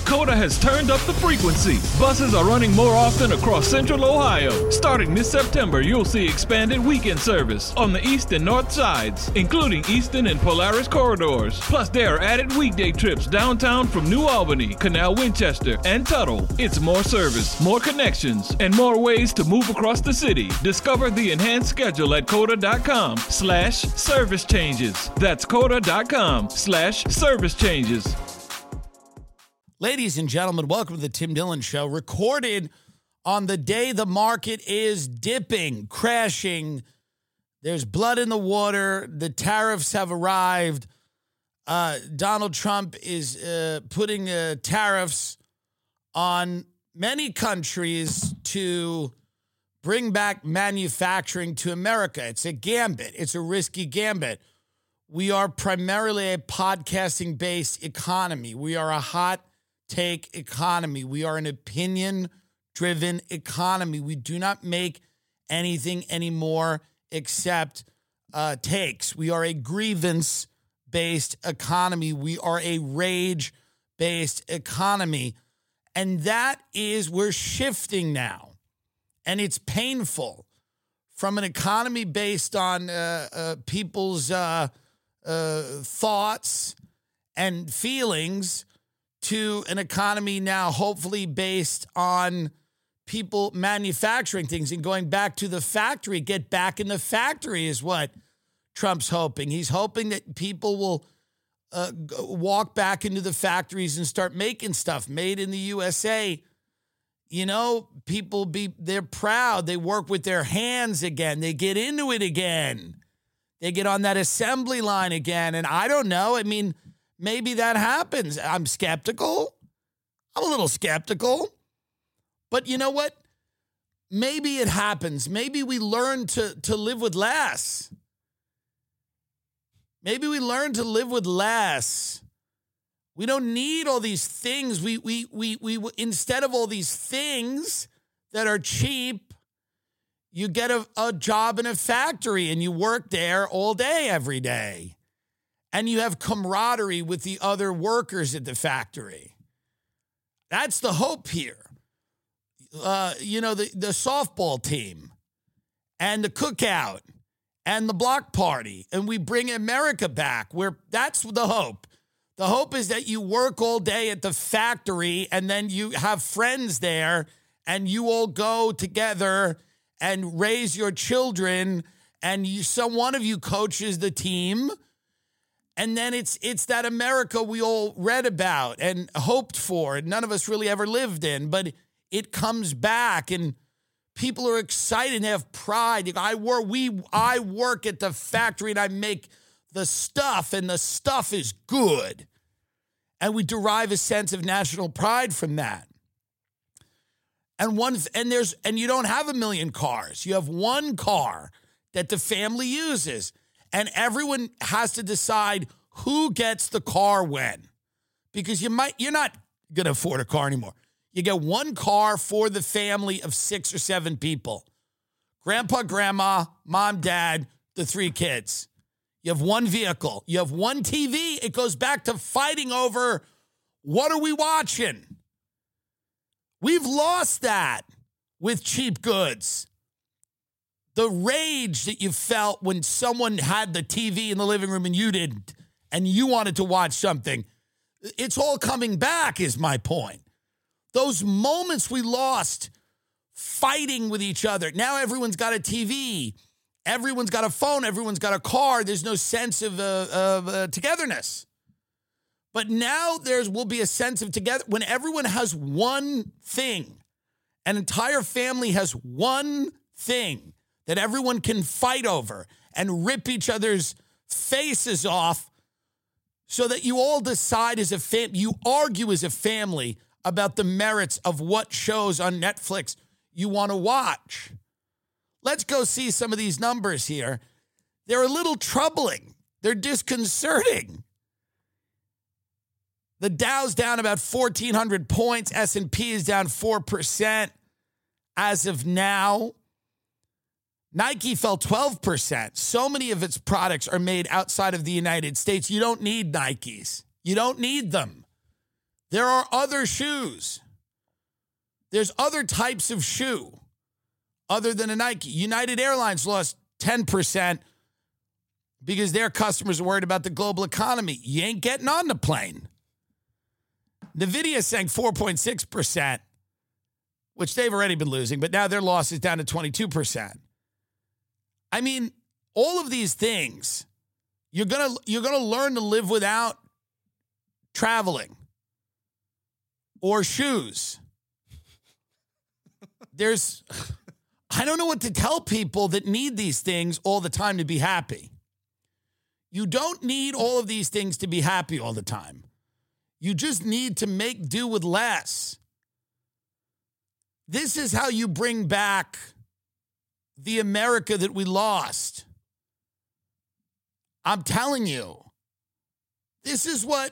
Coda has turned up the frequency. Buses are running more often across Central Ohio. Starting this September, you'll see expanded weekend service on the east and north sides, including Easton and Polaris corridors. Plus, there are added weekday trips downtown from New Albany, Canal Winchester, and Tuttle. It's more service, more connections, and more ways to move across the city. Discover the enhanced schedule at coda.com/service changes. That's coda.com/service changes. Ladies and gentlemen, welcome to the Tim Dillon Show, recorded on the day the market is dipping, crashing. There's blood in the water. The tariffs have arrived. Donald Trump is putting tariffs on many countries to bring back manufacturing to America. It's a gambit. It's a risky gambit. We are primarily a podcasting-based economy. We are a hot take economy. We are an opinion-driven economy. We do not make anything anymore except takes. We are a grievance-based economy. We are a rage-based economy. And that is, we're shifting now. And it's painful from an economy based on people's thoughts and feelings to an economy now hopefully based on people manufacturing things and going back to the factory. Get back in the factory is what Trump's hoping. He's hoping that people will walk back into the factories and start making stuff made in the USA. You know, they're proud. They work with their hands again. They get into it again. They get on that assembly line again. And I don't know. I mean, maybe that happens. I'm skeptical. I'm a little skeptical. But you know what? Maybe it happens. Maybe we learn to live with less. Maybe we learn to live with less. We don't need all these things. We instead of all these things that are cheap, you get a job in a factory and you work there all day, every day. And you have camaraderie with the other workers at the factory. That's the hope here. The softball team and the cookout and the block party. And we bring America back. That's the hope. The hope is that you work all day at the factory and then you have friends there and you all go together and raise your children and one of you coaches the team. And then it's that America we all read about and hoped for and none of us really ever lived in, but it comes back and people are excited and they have pride. I work at the factory and I make the stuff and the stuff is good. And we derive a sense of national pride from that. And you don't have 1 million cars. You have one car that the family uses. And everyone has to decide who gets the car when. Because you're not going to afford a car anymore. You get one car for the family of 6 or 7 people. Grandpa, grandma, mom, dad, the 3 kids. You have one vehicle. You have one TV. It goes back to fighting over what are we watching? We've lost that with cheap goods. The rage that you felt when someone had the TV in the living room and you didn't, and you wanted to watch something, it's all coming back is my point. Those moments we lost fighting with each other. Now everyone's got a TV. Everyone's got a phone. Everyone's got a car. There's no sense of togetherness. But now will be a sense of together when everyone has one thing. An entire family has one thing that everyone can fight over and rip each other's faces off so that you all decide as a family, you argue as a family about the merits of what shows on Netflix you want to watch. Let's go see some of these numbers here. They're a little troubling. They're disconcerting. The Dow's down about 1,400 points. S&P is down 4% as of now. Nike fell 12%. So many of its products are made outside of the United States. You don't need Nikes. You don't need them. There are other shoes. There's other types of shoe other than a Nike. United Airlines lost 10% because their customers are worried about the global economy. You ain't getting on the plane. NVIDIA sank 4.6%, which they've already been losing, but now their loss is down to 22%. I mean, all of these things, you're gonna learn to live without traveling or shoes. I don't know what to tell people that need these things all the time to be happy. You don't need all of these things to be happy all the time. You just need to make do with less. This is how you bring back the America that we lost. I'm telling you, this is what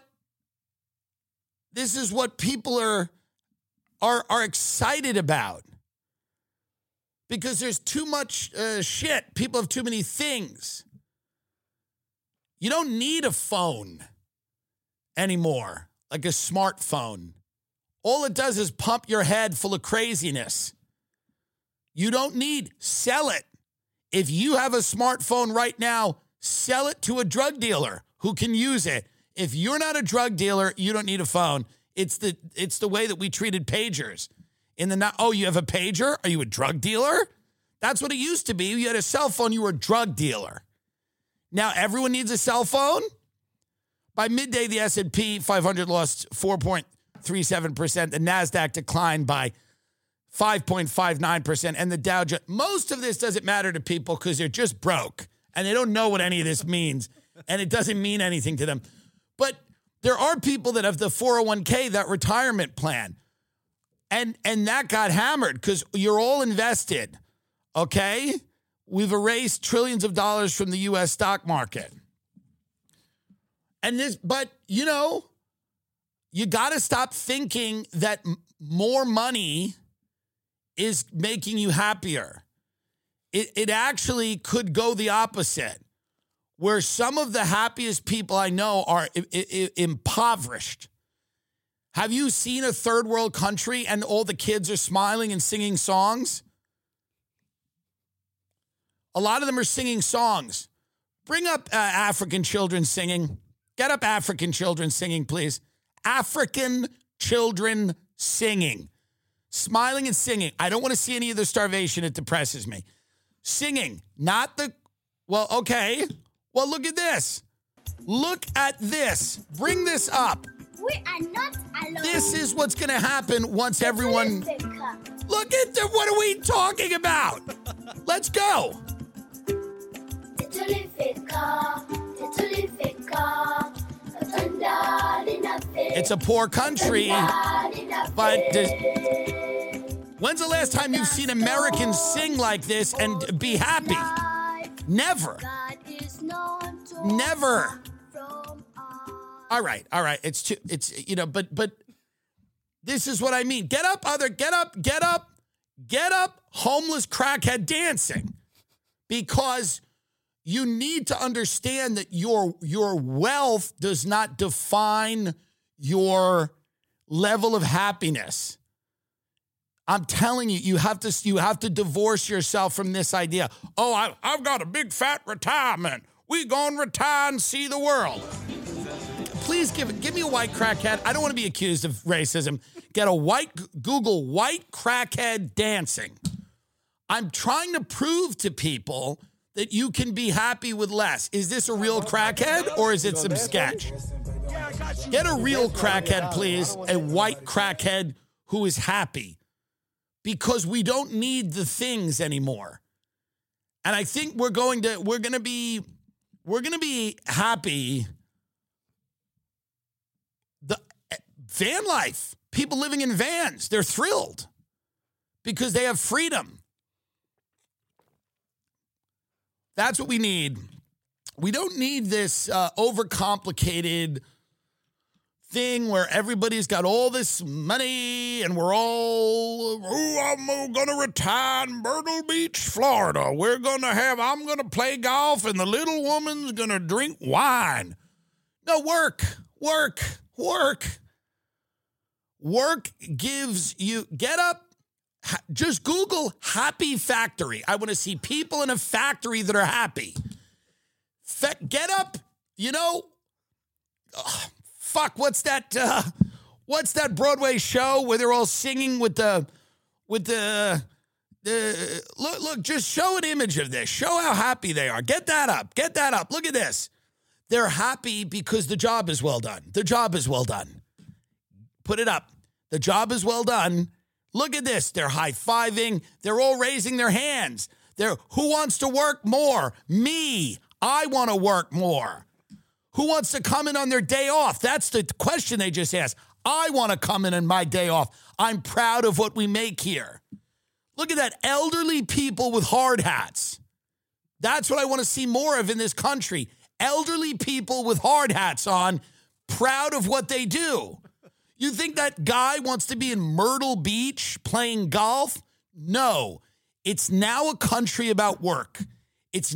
people are excited about. Because there's too much shit. People have too many things. You don't need a phone anymore, like a smartphone. All it does is pump your head full of craziness. You don't sell it. If you have a smartphone right now, sell it to a drug dealer who can use it. If you're not a drug dealer, you don't need a phone. It's the way that we treated pagers. You have a pager? Are you a drug dealer? That's what it used to be. You had a cell phone, you were a drug dealer. Now everyone needs a cell phone? By midday, the S&P 500 lost 4.37%. The NASDAQ declined by 5.59%. And the Dow Jones. Most of this doesn't matter to people because they're just broke. And they don't know what any of this means. And it doesn't mean anything to them. But there are people that have the 401k, that retirement plan. And that got hammered because you're all invested, okay? We've erased trillions of dollars from the U.S. stock market. But you got to stop thinking that more money is making you happier. It actually could go the opposite, where some of the happiest people I know are impoverished. Have you seen a third world country and all the kids are smiling and singing songs? A lot of them are singing songs. Bring up African children singing. Get up African children singing, please. African children singing. Smiling and singing. I don't want to see any of the starvation. It depresses me. Singing, okay. Well, look at this. Look at this. Bring this up. We are not alone. This is what's going to happen once everyone... Look at what are we talking about? Let's go. It's a poor country, but when's the last time you've seen Americans sing like this and be happy? Never. Never. All right. But this is what I mean. Get up, homeless crackhead dancing. Because you need to understand that your wealth does not define your level of happiness. I'm telling you, you have to divorce yourself from this idea. Oh, I've got a big fat retirement. We gonna retire and see the world. Please give me a white crackhead. I don't want to be accused of racism. Get Google white crackhead dancing. I'm trying to prove to people that you can be happy with less. Is this a real crackhead or is it some sketch? Get a real crackhead, please. A white crackhead who is happy. Because we don't need the things anymore. And I think we're gonna be happy. The van life, people living in vans, they're thrilled because they have freedom. That's what we need. We don't need this overcomplicated thing where everybody's got all this money and we're all, I'm going to retire in Myrtle Beach, Florida. I'm going to play golf and the little woman's going to drink wine. No, work. Work gives you, get up, just Google happy factory. I want to see people in a factory that are happy. Get up, what's that Broadway show where they're all singing with the look, just show an image of this. Show how happy they are. Get that up. Look at this. They're happy because the job is well done. The job is well done. Put it up. The job is well done. Look at this. They're high-fiving. They're all raising their hands. Who wants to work more? Me. I want to work more. Who wants to come in on their day off? That's the question they just asked. I want to come in on my day off. I'm proud of what we make here. Look at that. Elderly people with hard hats. That's what I want to see more of in this country. Elderly people with hard hats on, proud of what they do. You think that guy wants to be in Myrtle Beach playing golf? No. It's now a country about work. It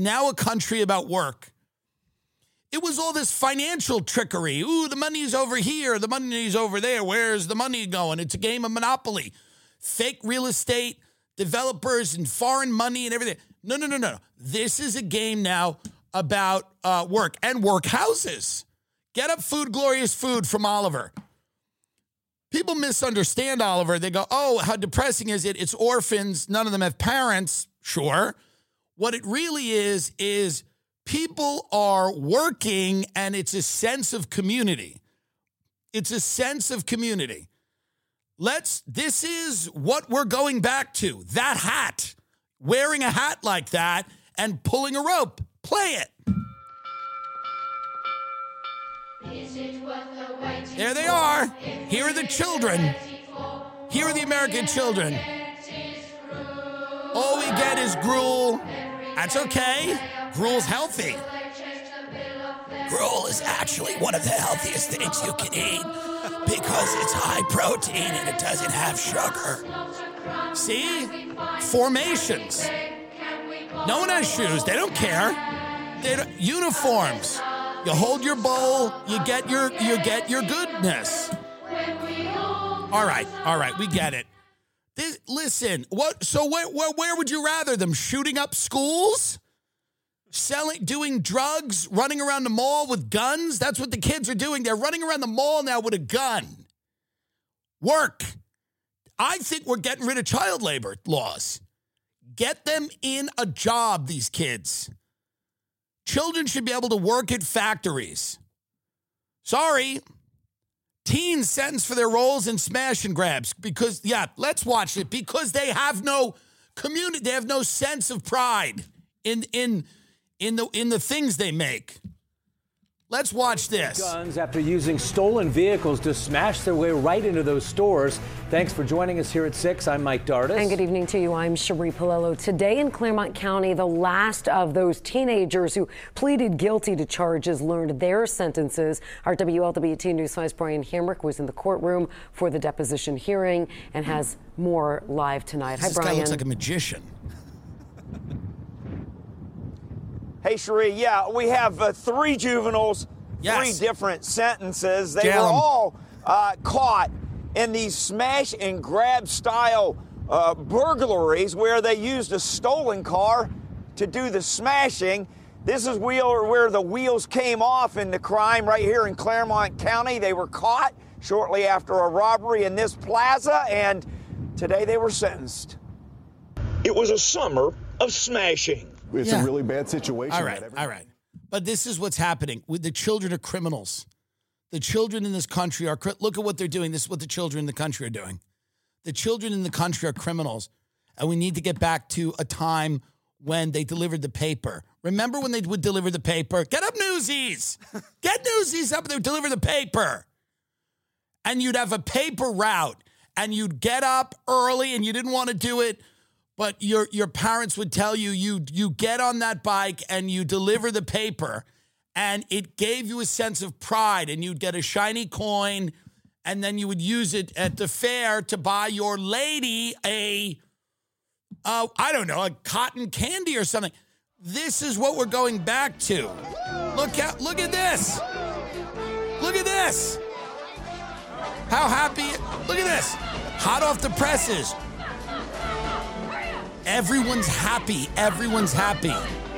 was all this financial trickery. Ooh, the money's over here. The money's over there. Where's the money going? It's a game of Monopoly. Fake real estate, developers, and foreign money and everything. No. This is a game now about work and workhouses. Get up Food, Glorious Food from Oliver. People misunderstand Oliver. They go, oh, how depressing is it? It's orphans. None of them have parents. Sure. What it really is people are working and it's a sense of community. This is what we're going back to. That hat. Wearing a hat like that and pulling a rope. Play it. There they are. Here are the children. Here are the American children. All we get is gruel. That's okay. Gruel's healthy. Gruel is actually one of the healthiest things you can eat because it's high protein and it doesn't have sugar. See? Formations. No one has shoes. They don't care. Uniforms. You hold your bowl, you get your goodness. All right, we get it. Listen, where would you rather them? Shooting up schools? Doing drugs, running around the mall with guns? That's what the kids are doing. They're running around the mall now with a gun. Work. I think we're getting rid of child labor laws. Get them in a job, these kids. Children should be able to work at factories. Sorry. Teens sentenced for their roles in smash and grabs because, let's watch it. Because they have no community, they have no sense of pride in the things they make. Let's watch this. Guns after using stolen vehicles to smash their way right into those stores. Thanks for joining us here at 6. I'm Mike Dardis. And good evening to you. I'm Cherie Palello. Today in Claremont County, the last of those teenagers who pleaded guilty to charges learned their sentences. Our WLWT News 5's Brian Hamrick was in the courtroom for the deposition hearing and has more live tonight. Hi, Brian. This guy looks like a magician. Hey, Cherie, we have 3 juveniles, yes. 3 different sentences. They were all caught in these smash and grab style burglaries where they used a stolen car to do the smashing. This is where the wheels came off in the crime right here in Claremont County. They were caught shortly after a robbery in this plaza, and today they were sentenced. It was a summer of smashing. It's a really bad situation. All right. But this is what's happening. The children are criminals. The children in this country are, look at what they're doing. This is what the children in the country are doing. The children in the country are criminals. And we need to get back to a time when they delivered the paper. Remember when they would deliver the paper? Get up, Newsies. Get Newsies up and they would deliver the paper. And you'd have a paper route. And you'd get up early and you didn't want to do it. But your parents would tell you, you get on that bike and you deliver the paper, and it gave you a sense of pride, and you'd get a shiny coin, and then you would use it at the fair to buy your lady a cotton candy or something. This is what we're going back to. Look at this. Look at this. How happy? Look at this. Hot off the presses. Everyone's happy. Everyone's happy.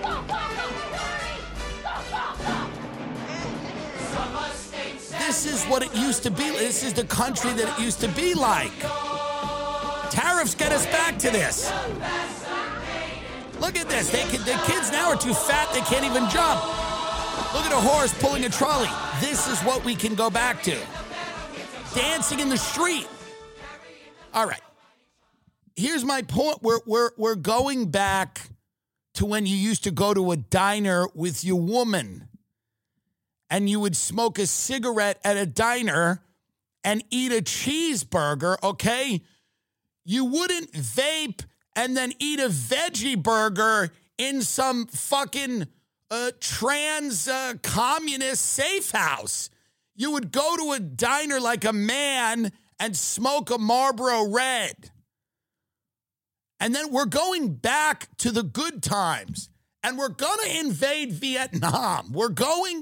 This is what it used to be. This is the country that it used to be like. Tariffs get us back to this. Look at this. The kids now are too fat. They can't even jump. Look at a horse pulling a trolley. This is what we can go back to. Dancing in the street. All right. Here's my point. We're going back to when you used to go to a diner with your woman and you would smoke a cigarette at a diner and eat a cheeseburger, okay? You wouldn't vape and then eat a veggie burger in some fucking trans communist safe house. You would go to a diner like a man and smoke a Marlboro Red. And then we're going back to the good times. And we're going to invade Vietnam. We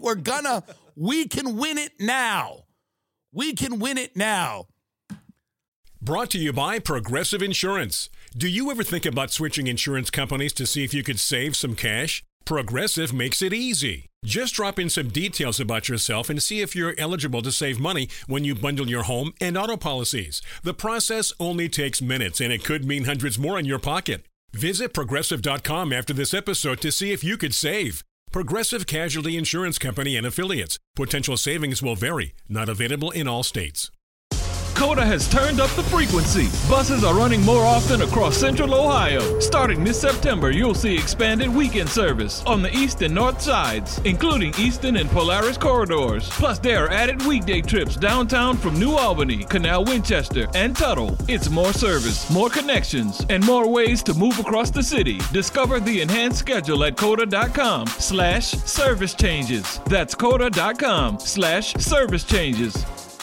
can win it now. We can win it now. Brought to you by Progressive Insurance. Do you ever think about switching insurance companies to see if you could save some cash? Progressive makes it easy. Just drop in some details about yourself and see if you're eligible to save money when you bundle your home and auto policies. The process only takes minutes, and it could mean hundreds more in your pocket. Visit Progressive.com after this episode to see if you could save. Progressive Casualty Insurance Company and Affiliates. Potential savings will vary. Not available in all states. Coda has turned up the frequency. Buses are running more often across Central Ohio. Starting this September, you'll see expanded weekend service on the east and north sides, including Easton and Polaris corridors. Plus, there are added weekday trips downtown from New Albany, Canal Winchester, and Tuttle. It's more service, more connections, and more ways to move across the city. Discover the enhanced schedule at Coda.com/service changes. That's Coda.com/service changes.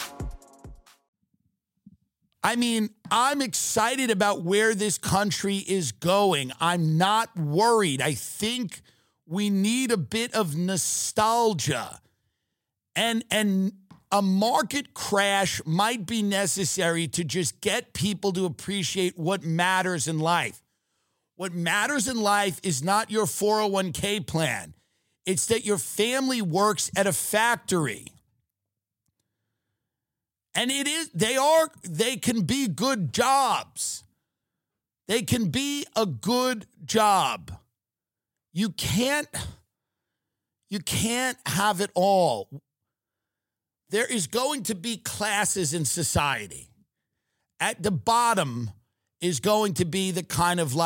I mean, I'm excited about where this country is going. I'm not worried. I think we need a bit of nostalgia. And a market crash might be necessary to just get people to appreciate what matters in life. What matters in life is not your 401k plan. It's that your family works at a factory. And they can be good jobs. They can be a good job. You can't have it all. There is going to be classes in society. At the bottom is going to be the kind of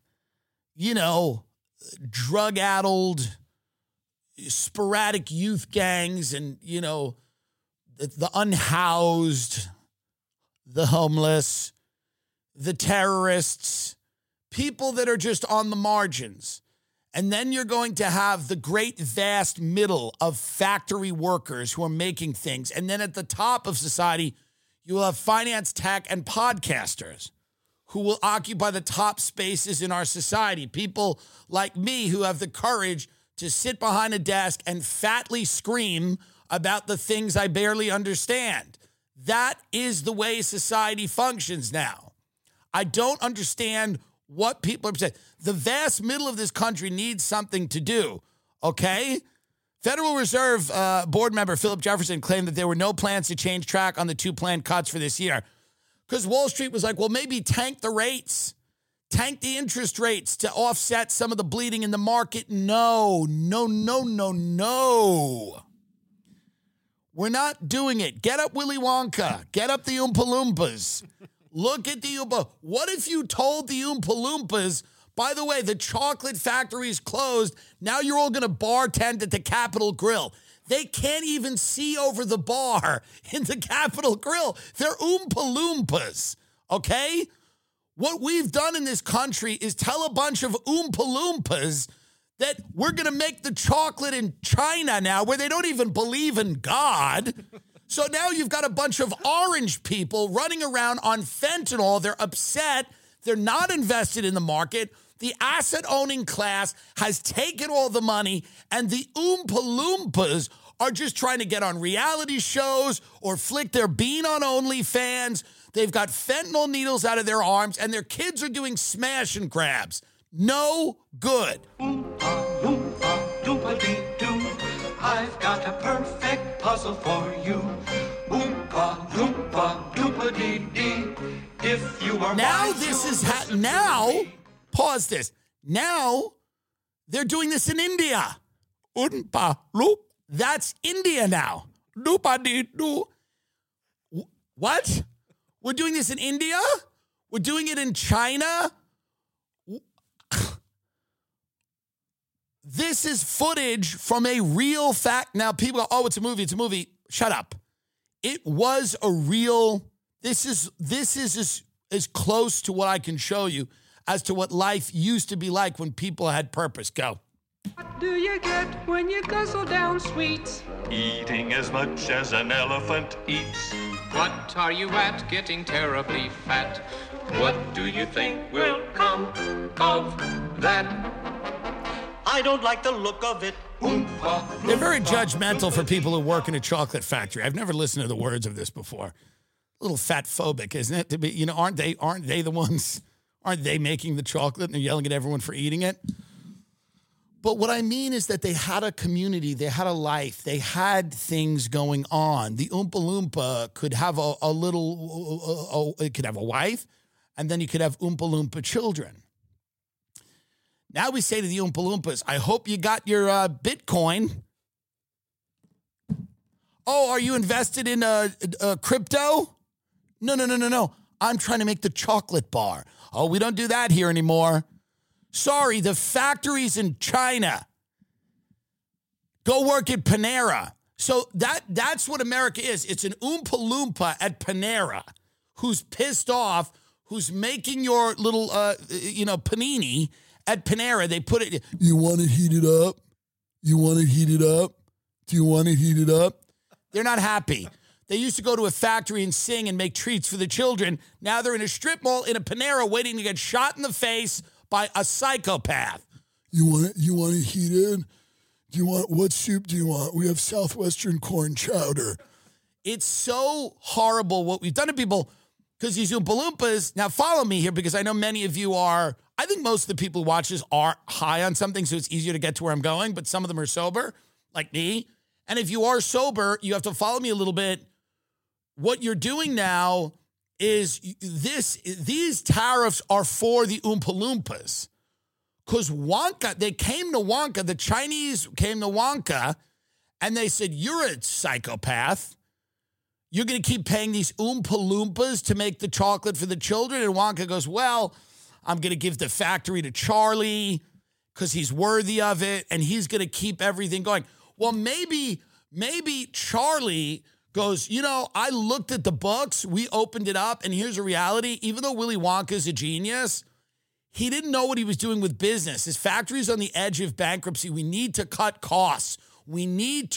drug-addled, sporadic youth gangs and, the unhoused, the homeless, the terrorists, people that are just on the margins. And then you're going to have the great vast middle of factory workers who are making things. And then at the top of society, you will have finance, tech, and podcasters who will occupy the top spaces in our society. People like me who have the courage to sit behind a desk and fatly scream about the things I barely understand. That is the way society functions now. I don't understand what people are saying. The vast middle of this country needs something to do, okay? Federal Reserve board member Philip Jefferson claimed that there were no plans to change track on the 2 planned cuts for this year because Wall Street was like, well, maybe tank the rates, tank the interest rates to offset some of the bleeding in the market. No. We're not doing it. Get up Willy Wonka. Get up the Oompa Loompas. Look at the Oompa. What if you told the Oompa Loompas, by the way, the chocolate factory is closed. Now you're all going to bartend at the Capitol Grill. They can't even see over the bar in the Capitol Grill. They're Oompa Loompas, okay? What we've done in this country is tell a bunch of Oompa Loompas that we're going to make the chocolate in China now where they don't even believe in God. So now you've got a bunch of orange people running around on fentanyl. They're upset. They're not invested in the market. The asset-owning class has taken all the money, and the Oompa Loompas are just trying to get on reality shows or flick their bean on OnlyFans. They've got fentanyl needles out of their arms, and their kids are doing smash and grabs. No good. Oompa, loompa, doompa-dee-doo. I've got a perfect puzzle for you. Oompa, loompa, doompa-dee-dee. If you are now this is now, pause this. Now they're doing this in India. Oompa, loop. That's India now. Doompa-dee-doo. What? We're doing this in India? We're doing it in China? This is footage from a real fact. Now, people go, oh, it's a movie. It's a movie. Shut up. It was a real, this is as close to what I can show you as to what life used to be like when people had purpose. Go. What do you get when you guzzle down sweets? Eating as much as an elephant eats. What are you at, getting terribly fat? What do you think will come of that? I don't like the look of it. Oompa, They're very judgmental for people who work in a chocolate factory. I've never listened to the words of this before. A little fat phobic, isn't it? To be, you know, aren't they the ones? Aren't they making the chocolate and they're yelling at everyone for eating it? But what I mean is that they had a community, they had a life, they had things going on. The Oompa Loompa could have it could have a wife, and then you could have Oompa Loompa children. Now we say to the Oompa Loompas, I hope you got your Bitcoin. Oh, are you invested in crypto? No. I'm trying to make the chocolate bar. Oh, we don't do that here anymore. Sorry, the factory's in China. Go work at Panera. So that's what America is. It's an Oompa Loompa at Panera who's pissed off, who's making your little, panini at Panera. They put it, you want it heated up? You want it heated up? Do you want it heated up? They're not happy. They used to go to a factory and sing and make treats for the children. Now they're in a strip mall in a Panera waiting to get shot in the face by a psychopath. You want it heated? What soup do you want? We have Southwestern corn chowder. It's so horrible what we've done to people because these Oompa Loompas, now follow me here because I know many of you are, I think most of the people who watch this are high on something, so it's easier to get to where I'm going, but some of them are sober, like me. And if you are sober, you have to follow me a little bit. What you're doing now is these tariffs are for the Oompa Loompas. Because Wonka, they came to Wonka, the Chinese came to Wonka, and they said, you're a psychopath. You're going to keep paying these Oompa Loompas to make the chocolate for the children? And Wonka goes, well, I'm going to give the factory to Charlie because he's worthy of it, and he's going to keep everything going. Well, maybe Charlie goes, I looked at the books, we opened it up, and here's a reality. Even though Willy Wonka is a genius, he didn't know what he was doing with business. His factory's on the edge of bankruptcy. We need to cut costs. We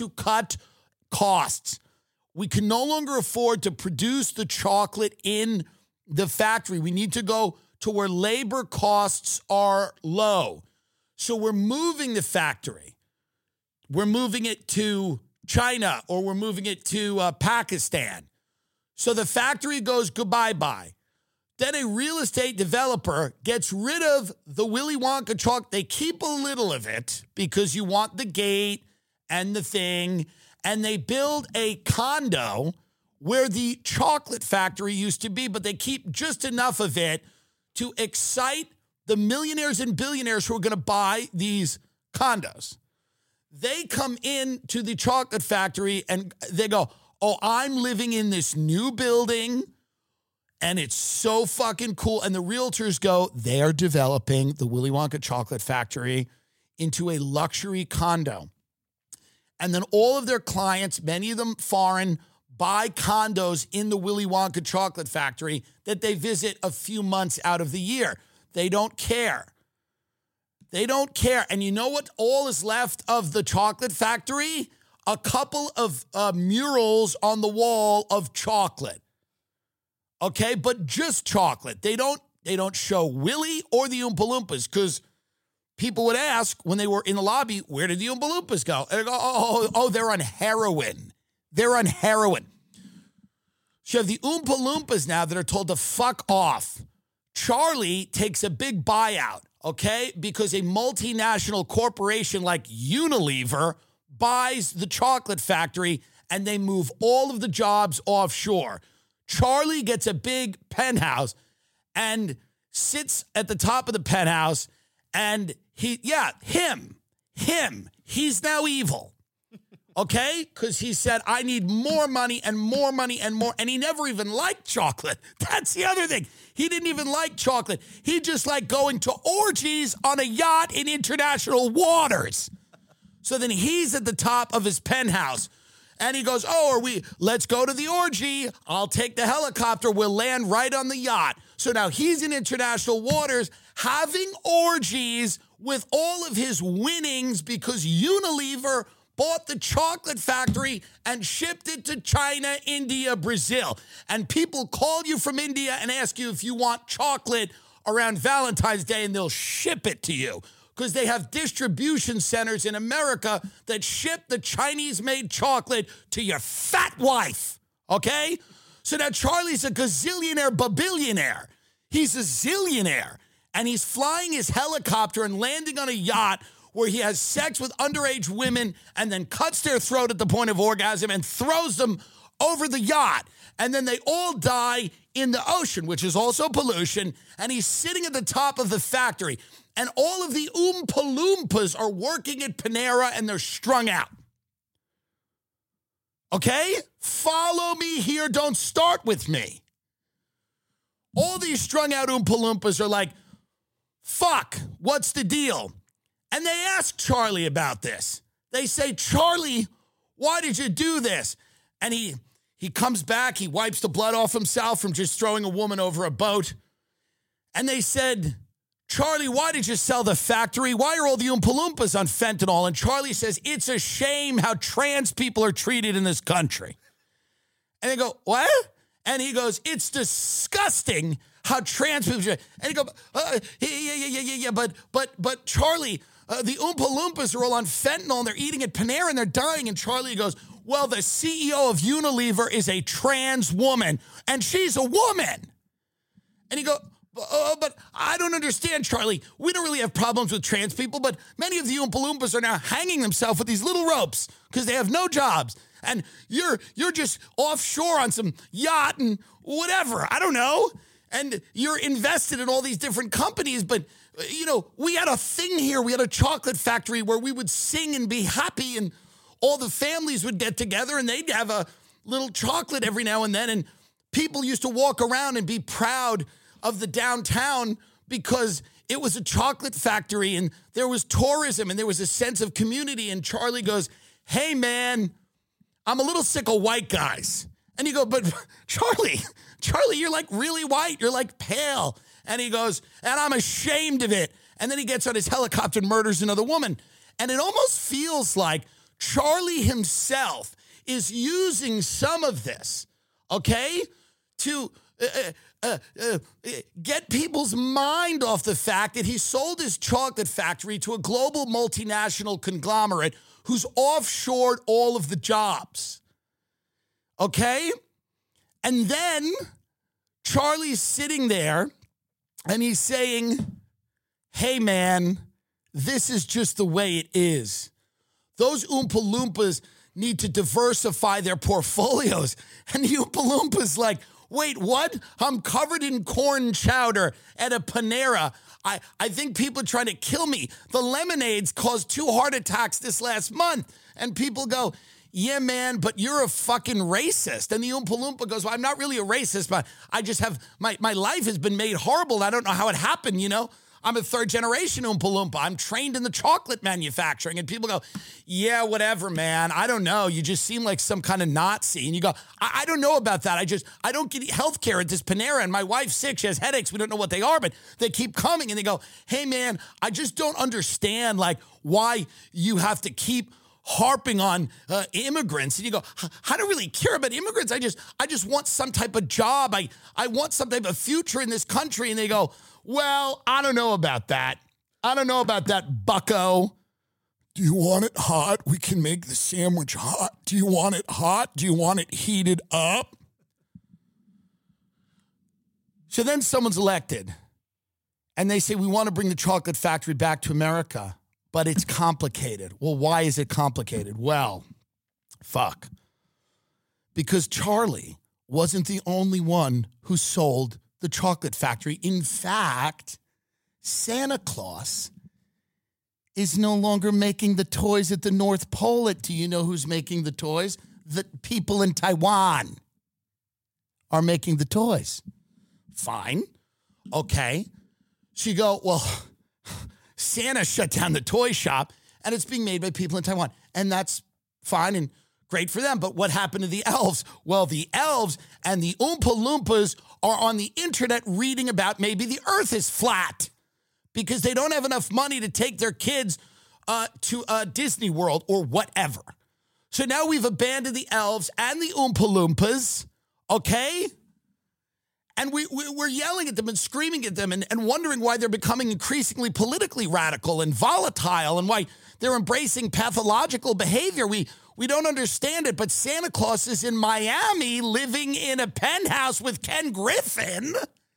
can no longer afford to produce the chocolate in the factory. We need to go to where labor costs are low. So we're moving the factory. We're moving it to China, or we're moving it to Pakistan. So the factory goes goodbye-bye. Then a real estate developer gets rid of the Willy Wonka chocolate. They keep a little of it because you want the gate and the thing. And they build a condo where the chocolate factory used to be, but they keep just enough of it to excite the millionaires and billionaires who are going to buy these condos. They come into the chocolate factory and they go, oh, I'm living in this new building and it's so fucking cool. And the realtors go, they're developing the Willy Wonka chocolate factory into a luxury condo. And then all of their clients, many of them foreign, buy condos in the Willy Wonka chocolate factory that they visit a few months out of the year. They don't care. They don't care. And you know what all is left of the chocolate factory? A couple of murals on the wall of chocolate. Okay, but just chocolate. They don't show Willy or the Oompa Loompas because people would ask when they were in the lobby, where did the Oompa Loompas go? And they go, oh, they're on heroin. They're on heroin. So you have the Oompa Loompas now that are told to fuck off. Charlie takes a big buyout, okay? Because a multinational corporation like Unilever buys the chocolate factory and they move all of the jobs offshore. Charlie gets a big penthouse and sits at the top of the penthouse and he's now evil. Okay? Because he said, I need more money and more money and more. And he never even liked chocolate. That's the other thing. He didn't even like chocolate. He just liked going to orgies on a yacht in international waters. So then he's at the top of his penthouse. And he goes, let's go to the orgy. I'll take the helicopter. We'll land right on the yacht. So now he's in international waters having orgies with all of his winnings because Unilever bought the chocolate factory and shipped it to China, India, Brazil. And people call you from India and ask you if you want chocolate around Valentine's Day, and they'll ship it to you because they have distribution centers in America that ship the Chinese-made chocolate to your fat wife, okay? So now Charlie's a gazillionaire, babillionaire. He's a zillionaire, and he's flying his helicopter and landing on a yacht where he has sex with underage women and then cuts their throat at the point of orgasm and throws them over the yacht. And then they all die in the ocean, which is also pollution. And he's sitting at the top of the factory. And all of the Oompa Loompas are working at Panera and they're strung out. Okay? Follow me here. Don't start with me. All these strung out Oompa Loompas are like, fuck, what's the deal? And they ask Charlie about this. They say, Charlie, why did you do this? And he comes back, he wipes the blood off himself from just throwing a woman over a boat. And they said, Charlie, why did you sell the factory? Why are all the Oompa Loompas on fentanyl? And Charlie says, it's a shame how trans people are treated in this country. And they go, what? And he goes, it's disgusting how trans people are treated. And he goes, but Charlie, the Oompa Loompas are all on fentanyl and they're eating at Panera and they're dying. And Charlie goes, well, the CEO of Unilever is a trans woman and she's a woman. And he goes, but I don't understand, Charlie. We don't really have problems with trans people, but many of the Oompa Loompas are now hanging themselves with these little ropes because they have no jobs. And you're just offshore on some yacht and whatever. I don't know. And you're invested in all these different companies, but we had a thing here. We had a chocolate factory where we would sing and be happy and all the families would get together and they'd have a little chocolate every now and then. And people used to walk around and be proud of the downtown because it was a chocolate factory and there was tourism and there was a sense of community. And Charlie goes, hey, man, I'm a little sick of white guys. And you go, but Charlie, you're like really white. You're like pale. And he goes, and I'm ashamed of it. And then he gets on his helicopter and murders another woman. And it almost feels like Charlie himself is using some of this, okay, to get people's mind off the fact that he sold his chocolate factory to a global multinational conglomerate who's offshored all of the jobs, okay? And then Charlie's sitting there and he's saying, hey, man, this is just the way it is. Those Oompa Loompas need to diversify their portfolios. And the Oompa Loompas like, wait, what? I'm covered in corn chowder at a Panera. I think people are trying to kill me. The lemonades caused 2 heart attacks this last month. And people go, yeah, man, but you're a fucking racist. And the Oompa Loompa goes, well, I'm not really a racist, but I just have, my life has been made horrible. I don't know how it happened, I'm a 3rd-generation Oompa Loompa. I'm trained in the chocolate manufacturing. And people go, yeah, whatever, man. I don't know. You just seem like some kind of Nazi. And you go, I don't know about that. I don't get health care at this Panera. And my wife's sick. She has headaches. We don't know what they are, but they keep coming. And they go, hey, man, I just don't understand, why you have to keep harping on immigrants. And you go, I don't really care about immigrants. I just want some type of job. I want some type of future in this country. And they go, well, I don't know about that. I don't know about that, bucko. Do you want it hot? We can make the sandwich hot. Do you want it hot? Do you want it heated up? So then someone's elected, and they say, we want to bring the chocolate factory back to America, but it's complicated. Well, why is it complicated? Well, fuck. Because Charlie wasn't the only one who sold the chocolate factory. In fact, Santa Claus is no longer making the toys at the North Pole. Do you know who's making the toys? The people in Taiwan are making the toys. Fine. Okay. So you go, well, Santa shut down the toy shop and it's being made by people in Taiwan. And that's fine and great for them. But what happened to the elves? Well, the elves and the Oompa Loompas are on the internet reading about maybe the earth is flat because they don't have enough money to take their kids to Disney World or whatever. So now we've abandoned the elves and the Oompa Loompas, okay? And we're yelling at them and screaming at them and wondering why they're becoming increasingly politically radical and volatile and why they're embracing pathological behavior. We don't understand it, but Santa Claus is in Miami living in a penthouse with Ken Griffin.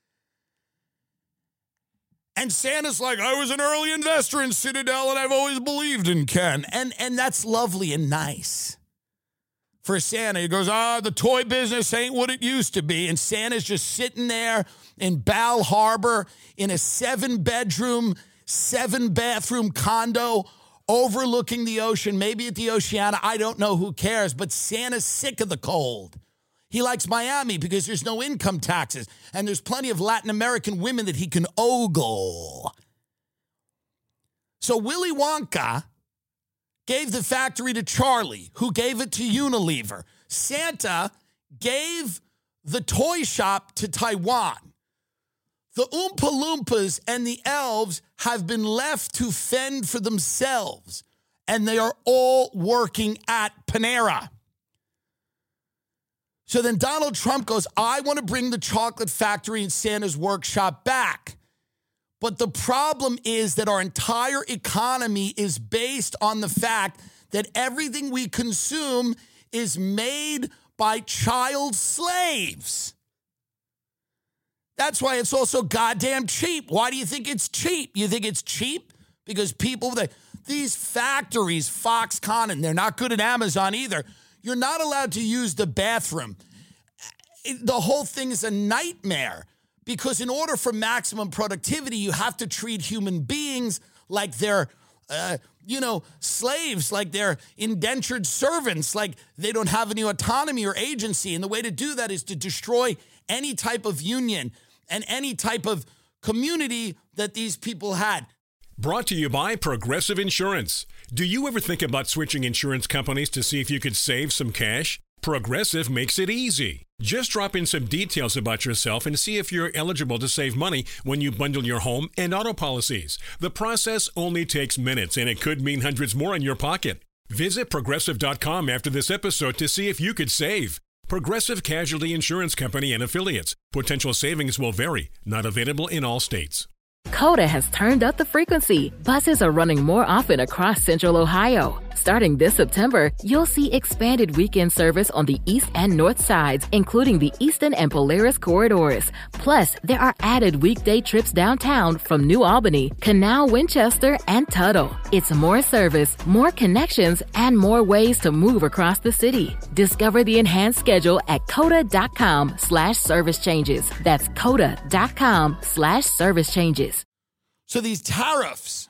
And Santa's like, I was an early investor in Citadel and I've always believed in Ken. And that's lovely and nice. For Santa, he goes, the toy business ain't what it used to be. And Santa's just sitting there in Bal Harbor in a 7-bedroom, 7-bathroom condo overlooking the ocean, maybe at the Oceana. I don't know, who cares? But Santa's sick of the cold. He likes Miami because there's no income taxes and there's plenty of Latin American women that he can ogle. So Willy Wonka gave the factory to Charlie, who gave it to Unilever. Santa gave the toy shop to Taiwan. The Oompa Loompas and the elves have been left to fend for themselves, and they are all working at Panera. So then Donald Trump goes, I want to bring the chocolate factory and Santa's workshop back. But the problem is that our entire economy is based on the fact that everything we consume is made by child slaves. That's why it's also goddamn cheap. Why do you think it's cheap? You think it's cheap? Because people, these factories, Foxconn, and they're not good at Amazon either, you're not allowed to use the bathroom. The whole thing is a nightmare. Because in order for maximum productivity, you have to treat human beings like they're, slaves, like they're indentured servants, like they don't have any autonomy or agency. And the way to do that is to destroy any type of union and any type of community that these people had. Brought to you by Progressive Insurance. Do you ever think about switching insurance companies to see if you could save some cash? Progressive makes it easy. Just drop in some details about yourself and see if you're eligible to save money when you bundle your home and auto policies. The process only takes minutes, and it could mean hundreds more in your pocket. Visit Progressive.com after this episode to see if you could save. Progressive Casualty Insurance Company and Affiliates. Potential savings will vary. Not available in all states. Coda has turned up the frequency. Buses are running more often across Central Ohio. Starting this September, you'll see expanded weekend service on the east and north sides, including the Eastern and Polaris corridors. Plus, there are added weekday trips downtown from New Albany, Canal, Winchester, and Tuttle. It's more service, more connections, and more ways to move across the city. Discover the enhanced schedule at coda.com/service changes. That's coda.com/service changes. So these tariffs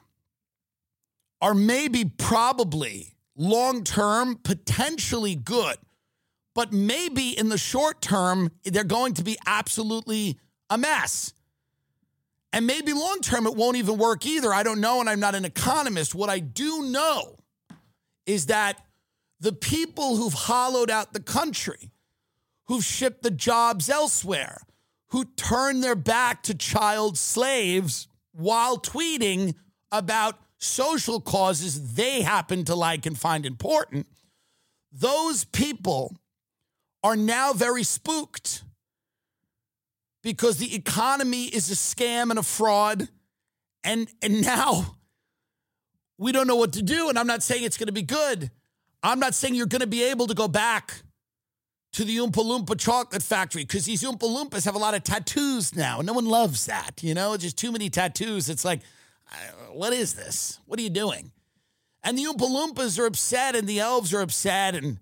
are maybe probably long-term potentially good, but maybe in the short term, they're going to be absolutely a mess. And maybe long-term, it won't even work either. I don't know, and I'm not an economist. What I do know is that the people who've hollowed out the country, who've shipped the jobs elsewhere, who turned their back to child slaves while tweeting about social causes they happen to like and find important, those people are now very spooked because the economy is a scam and a fraud, And now we don't know what to do. And I'm not saying it's going to be good. I'm not saying you're going to be able to go back to the Oompa Loompa chocolate factory because these Oompa Loompas have a lot of tattoos now. No one loves that, just too many tattoos. It's like, what is this? What are you doing? And the Oompa Loompas are upset and the elves are upset. And,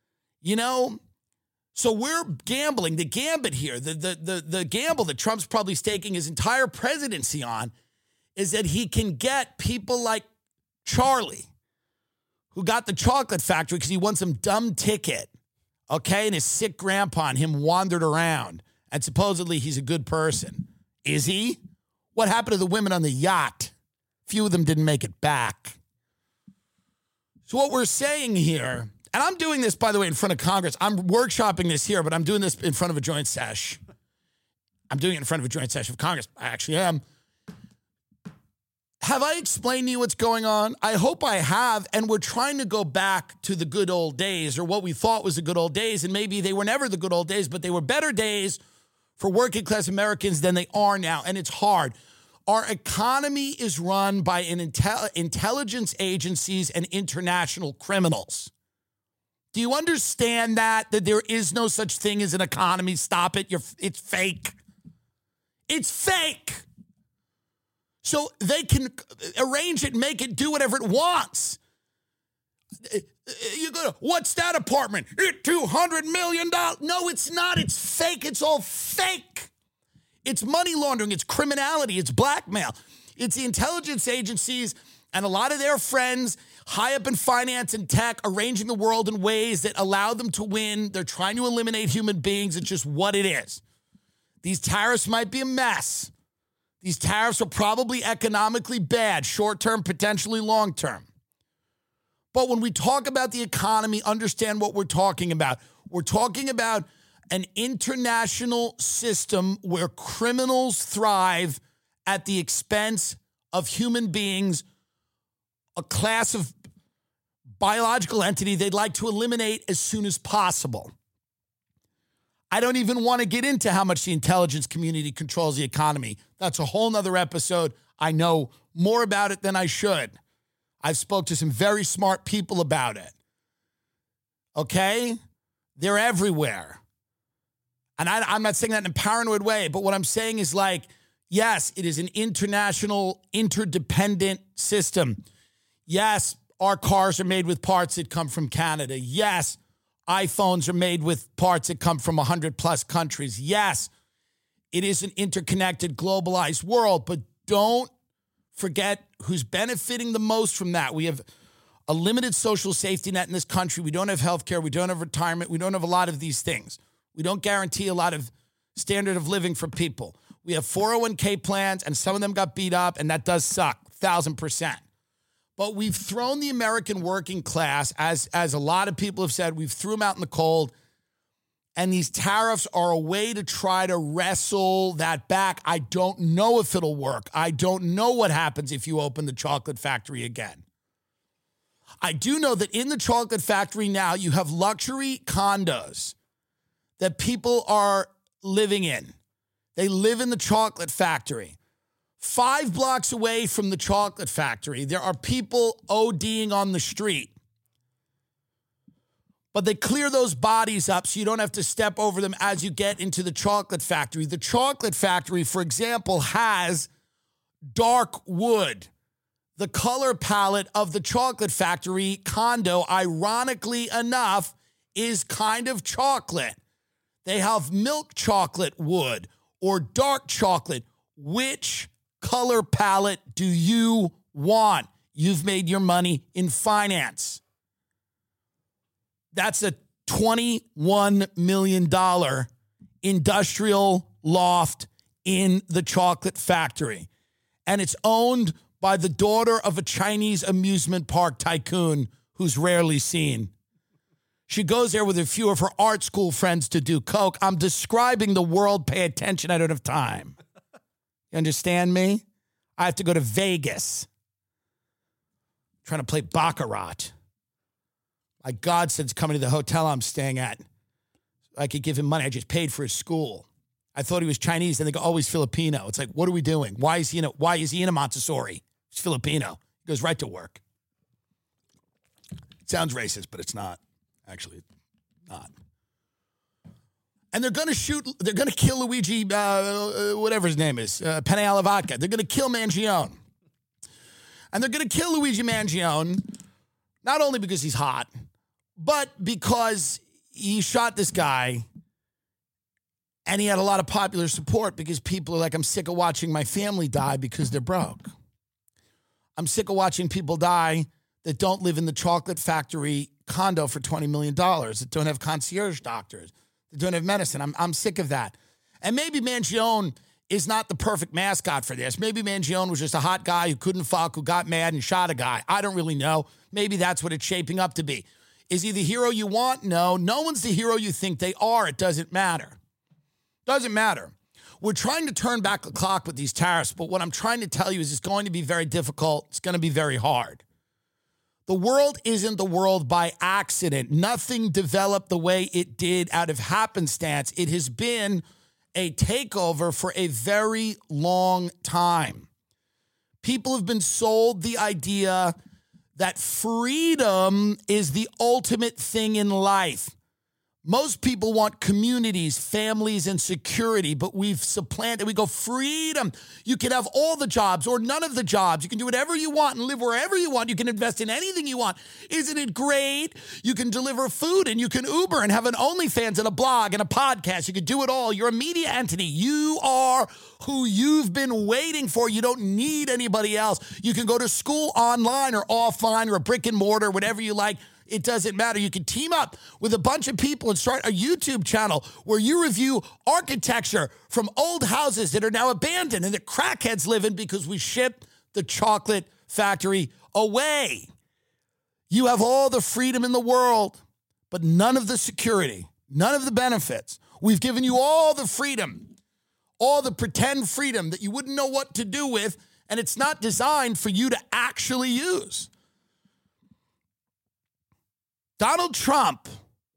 so we're gambling. The gambit here, the gamble that Trump's probably staking his entire presidency on is that he can get people like Charlie, who got the chocolate factory because he won some dumb ticket, okay? And his sick grandpa and him wandered around. And supposedly he's a good person. Is he? What happened to the women on the yacht? Few of them didn't make it back. So what we're saying here, and I'm doing this, by the way, in front of Congress. I'm workshopping this here, but I'm doing this in front of a joint sesh. I'm doing it in front of a joint session of Congress. I actually am. Have I explained to you what's going on? I hope I have, and we're trying to go back to the good old days, or what we thought was the good old days, and maybe they were never the good old days, but they were better days for working-class Americans than they are now, and it's hard. Our economy is run by intelligence agencies and international criminals. Do you understand that there is no such thing as an economy? Stop it. It's fake. It's fake. So they can arrange it, make it do whatever it wants. You go, what's that apartment? It's $200 million. No, it's not. It's fake. It's all fake. It's money laundering. It's criminality. It's blackmail. It's the intelligence agencies and a lot of their friends high up in finance and tech arranging the world in ways that allow them to win. They're trying to eliminate human beings. It's just what it is. These tariffs might be a mess. These tariffs are probably economically bad, short-term, potentially long-term. But when we talk about the economy, understand what we're talking about. We're talking about an international system where criminals thrive at the expense of human beings, a class of biological entity they'd like to eliminate as soon as possible. I don't even want to get into how much the intelligence community controls the economy. That's a whole nother episode. I know more about it than I should. I've spoke to some very smart people about it. Okay? They're everywhere. And I'm not saying that in a paranoid way, but what I'm saying is yes, it is an international, interdependent system. Yes, our cars are made with parts that come from Canada. Yes, iPhones are made with parts that come from 100+ countries. Yes, it is an interconnected, globalized world, but don't forget who's benefiting the most from that. We have a limited social safety net in this country. We don't have health care. We don't have retirement. We don't have a lot of these things. We don't guarantee a lot of standard of living for people. We have 401k plans, and some of them got beat up, and that does suck, 1,000%. But we've thrown the American working class, as a lot of people have said, we've threw them out in the cold. And these tariffs are a way to try to wrestle that back. I don't know if it'll work. I don't know what happens if you open the chocolate factory again. I do know that in the chocolate factory now, you have luxury condos that people are living in. They live in the chocolate factory. 5 blocks away from the chocolate factory, there are people ODing on the street. But they clear those bodies up so you don't have to step over them as you get into the chocolate factory. The chocolate factory, for example, has dark wood. The color palette of the chocolate factory condo, ironically enough, is kind of chocolate. They have milk chocolate wood or dark chocolate. Which color palette do you want? You've made your money in finance. That's a $21 million industrial loft in the chocolate factory. And it's owned by the daughter of a Chinese amusement park tycoon who's rarely seen. She goes there with a few of her art school friends to do coke. I'm describing the world. Pay attention. I don't have time. You understand me? I have to go to Vegas. I'm trying to play Baccarat. My godson's coming to the hotel I'm staying at. I could give him money. I just paid for his school. I thought he was Chinese. And they go, oh, he's Filipino. It's like, what are we doing? Why is he in a Montessori? He's Filipino. He goes right to work. It sounds racist, but it's not. Actually, not. And they're going to kill Luigi, whatever his name is, Penne alla Vodka. They're going to kill Mangione. And they're going to kill Luigi Mangione, not only because he's hot, but because he shot this guy and he had a lot of popular support because people are like, I'm sick of watching my family die because they're broke. I'm sick of watching people die that don't live in the chocolate factory condo for $20 million, that don't have concierge doctors, that don't have medicine. I'm sick of that. And maybe Mangione is not the perfect mascot for this. Maybe Mangione was just a hot guy who couldn't fuck, who got mad and shot a guy. I don't really know. Maybe that's what it's shaping up to be. Is he the hero you want? No. No one's the hero you think they are. It doesn't matter. Doesn't matter. We're trying to turn back the clock with these tariffs, but what I'm trying to tell you is it's going to be very difficult. It's going to be very hard. The world isn't the world by accident. Nothing developed the way it did out of happenstance. It has been a takeover for a very long time. People have been sold the idea that freedom is the ultimate thing in life. Most people want communities, families, and security, but we've supplanted. We go, freedom. You can have all the jobs or none of the jobs. You can do whatever you want and live wherever you want. You can invest in anything you want. Isn't it great? You can deliver food and you can Uber and have an OnlyFans and a blog and a podcast. You can do it all. You're a media entity. You are who you've been waiting for. You don't need anybody else. You can go to school online or offline or a brick and mortar, whatever you like. It doesn't matter. You can team up with a bunch of people and start a YouTube channel where you review architecture from old houses that are now abandoned and that crackheads live in because we ship the chocolate factory away. You have all the freedom in the world, but none of the security, none of the benefits. We've given you all the freedom, all the pretend freedom that you wouldn't know what to do with, and it's not designed for you to actually use. Donald Trump,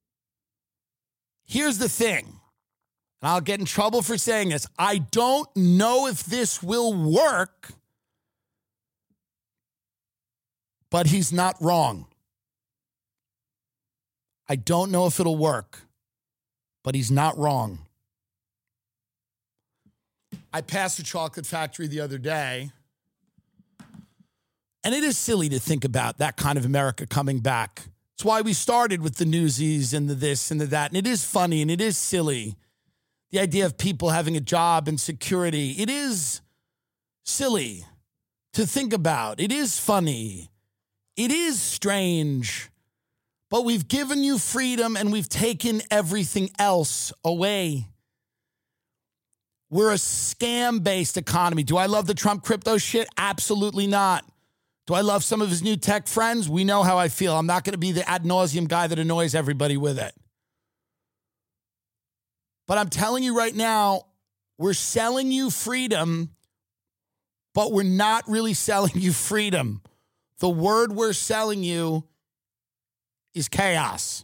here's the thing, and I'll get in trouble for saying this. I don't know if this will work, but he's not wrong. I don't know if it'll work, but he's not wrong. I passed a chocolate factory the other day, and it is silly to think about that kind of America coming back. It's why we started with the Newsies and the this and the that. And it is funny and it is silly. The idea of people having a job and security. It is silly to think about. It is funny. It is strange. But we've given you freedom and we've taken everything else away. We're a scam-based economy. Do I love the Trump crypto shit? Absolutely not. Do I love some of his new tech friends? We know how I feel. I'm not going to be the ad nauseum guy that annoys everybody with it. But I'm telling you right now, we're selling you freedom, but we're not really selling you freedom. The word we're selling you is chaos.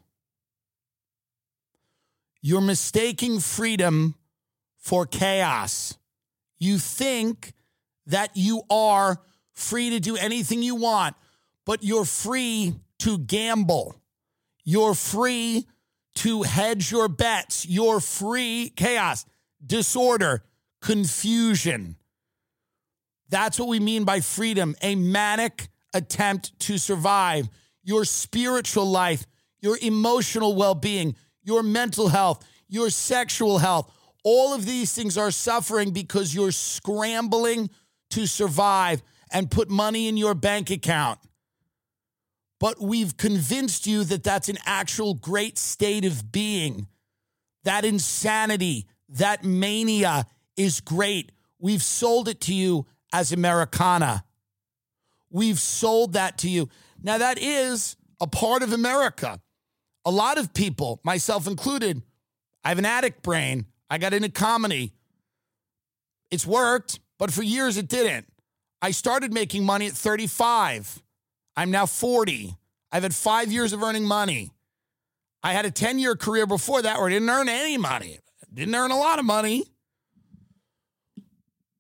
You're mistaking freedom for chaos. You think that you are free to do anything you want, but you're free to gamble. You're free to hedge your bets. You're free, chaos, disorder, confusion. That's what we mean by freedom, a manic attempt to survive. Your spiritual life, your emotional well-being, your mental health, your sexual health, all of these things are suffering because you're scrambling to survive and put money in your bank account. But we've convinced you that that's an actual great state of being. That insanity, that mania is great. We've sold it to you as Americana. We've sold that to you. Now, that is a part of America. A lot of people, myself included, I have an addict brain. I got into comedy. It's worked, but for years it didn't. I started making money at 35. I'm now 40. I've had 5 years of earning money. I had a 10-year career before that where I didn't earn any money. Didn't earn a lot of money.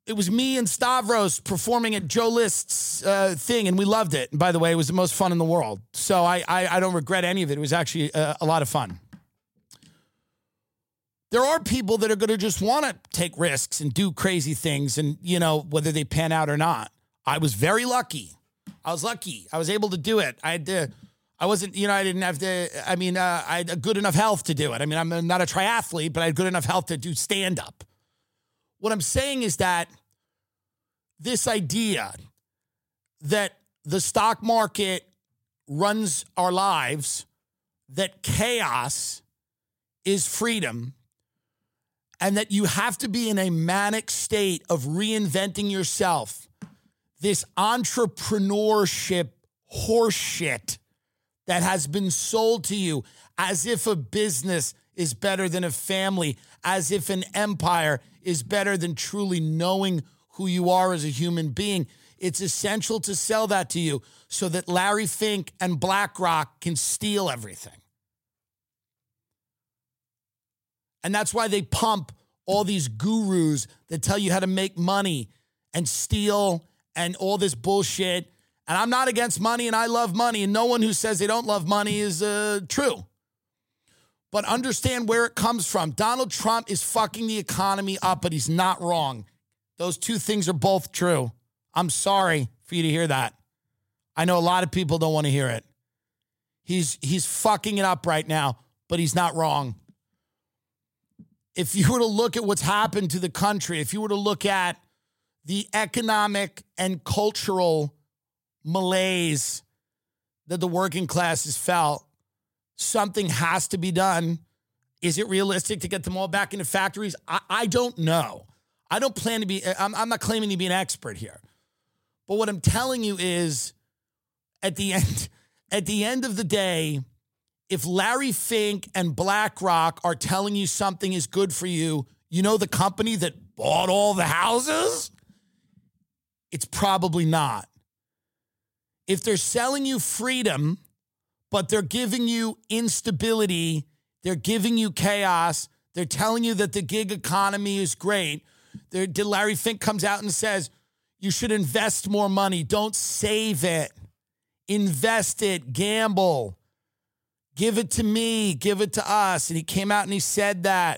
it was me and Stavros performing at Joe List's thing, and we loved it. And by the way, it was the most fun in the world. So I don't regret any of it. It was actually a lot of fun. There are people that are going to just want to take risks and do crazy things, and, you know, whether they pan out or not. I was very lucky. I was lucky. I was able to do it. I had a good enough health to do it. I mean, I'm not a triathlete, but I had good enough health to do stand-up. What I'm saying is that this idea that the stock market runs our lives, that chaos is freedom, and that you have to be in a manic state of reinventing yourself, this entrepreneurship horseshit that has been sold to you as if a business is better than a family, as if an empire is better than truly knowing who you are as a human being. It's essential to sell that to you so that Larry Fink and BlackRock can steal everything. And that's why they pump all these gurus that tell you how to make money and steal and all this bullshit. And I'm not against money, and I love money, and no one who says they don't love money is true. But understand where it comes from. Donald Trump is fucking the economy up, but he's not wrong. Those two things are both true. I'm sorry for you to hear that. I know a lot of people don't want to hear it. He's fucking it up right now, but he's not wrong. If you were to look at what's happened to the country, if you were to look at the economic and cultural malaise that the working class has felt, something has to be done. Is it realistic to get them all back into factories? I don't know. I don't plan to be, I'm not claiming to be an expert here. But what I'm telling you is, at the end of the day, if Larry Fink and BlackRock are telling you something is good for you, you know the company that bought all the houses? It's probably not. If they're selling you freedom, but they're giving you instability, they're giving you chaos, they're telling you that the gig economy is great, Larry Fink comes out and says, you should invest more money. Don't save it. Invest it. Gamble. Give it to me. Give it to us. And he came out and he said that.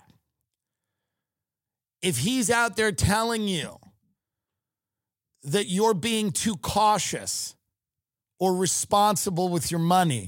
If he's out there telling you that you're being too cautious or responsible with your money,